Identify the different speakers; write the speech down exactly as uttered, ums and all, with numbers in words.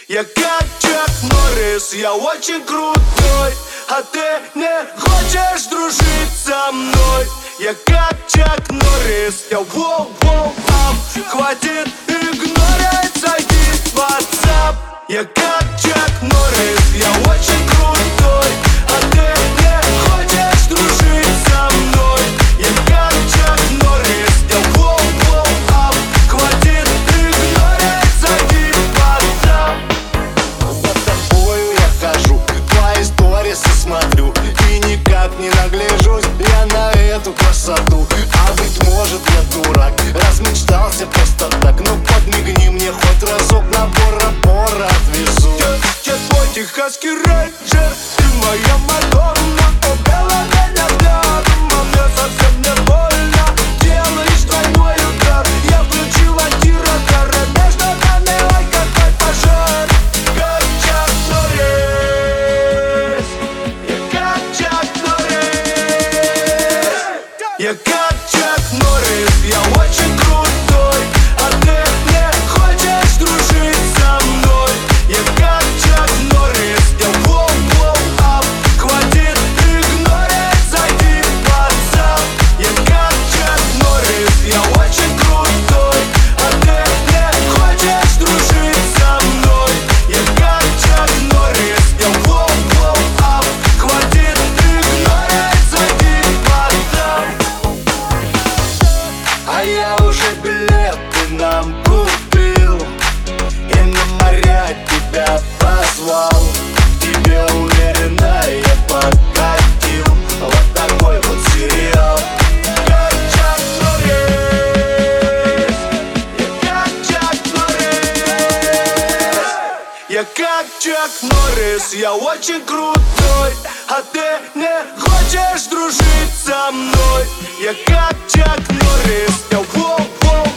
Speaker 1: Я как Чак Норрис, я очень крутой, а ты не хочешь дружить со мной. Я как Чак Норрис, я воу-воу ам. Хватит игнорить, зайди в WhatsApp. Я как Чак Норрис, я очень крутой, а ты не хочешь дружить со мной. Я как Чак Норрис, я воу-воу ам. Хватит игнорить, зайди в WhatsApp.
Speaker 2: За тобою я хожу, твои сторисы смотрю и никак не нагляжусь я на эту красоту. А быть может я дурак, размечтался просто так. Ну подмигни мне хоть разок, на Бора-Бора отвезу.
Speaker 1: Я, я твой техасский рейнджер, ты моя Мадонна. О, белая меня рядом, а мне совсем не больно. Делаешь двойной удар, я включил антирадар, а между нами ой какой пожар. Как Чак Норрис, я как Чак Норрис. Я как Чак Норрис, я очень крутой, а ты не хочешь дружить со мной. Я как Чак Норрис, я воу-воу ап. Хватит игнорить, зайди в WhatsApp. Я как Чак Норрис, я очень крутой, а ты не хочешь дружить со мной. Я как Чак Норрис, я воу-воу ап. Хватит игнорить, зайди в WhatsApp.
Speaker 2: А я уже билеты нам купил и на моря тебя позвал. К тебе уверенно я подкатил. Вот такой вот сериал.
Speaker 1: Как Чак Норрис, я как Чак Норрис. Я как Чак Норрис, я очень крутой, а ты не хочешь дружить со мной. Я как Чак Норрис, я воу-воу